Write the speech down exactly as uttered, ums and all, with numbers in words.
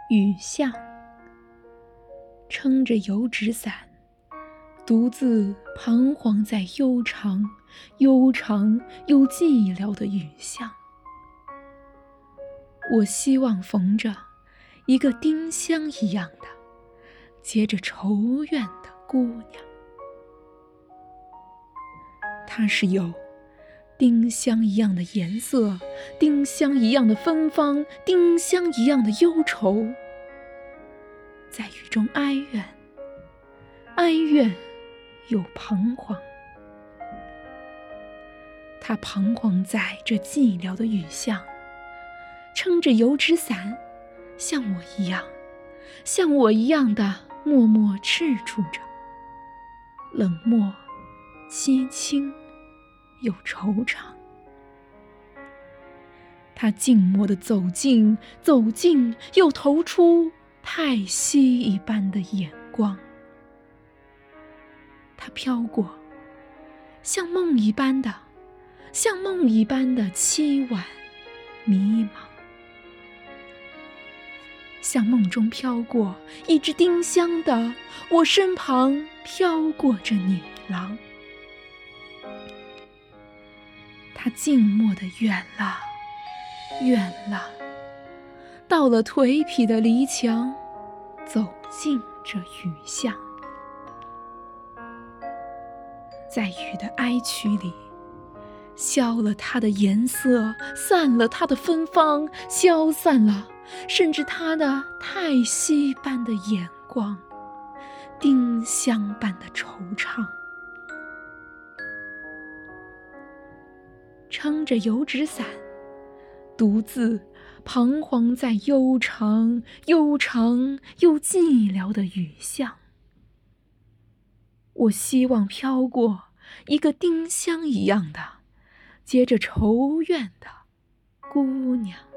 雨巷，撑着油纸伞，独自彷徨在悠长、悠长又寂寥的雨巷。我希望逢着一个丁香一样的、结着愁怨的姑娘。她是有丁香一样的颜色，丁香一样的芬芳，丁香一样的忧愁，在雨中哀怨，哀怨又彷徨。她彷徨在这寂寥的雨巷，撑着油纸伞，像我一样，像我一样的默默赤柱着，冷漠、凄清又惆怅。他静默地走近，走近，又投出太息一般的眼光。他飘过，像梦一般的，像梦一般的凄婉、迷茫。像梦中飘过一只丁香的，我身旁飘过着女郎。他静默地远了，远了，到了颓圮的篱墙，走进这雨巷。在雨的哀曲里，消了它的颜色，散了它的芬芳，消散了甚至它的太息般的眼光，丁香般的惆怅。撑着油纸伞，独自彷徨在悠长、悠长又寂寥的雨巷。我希望飘过一个丁香一样的、结着愁怨的姑娘。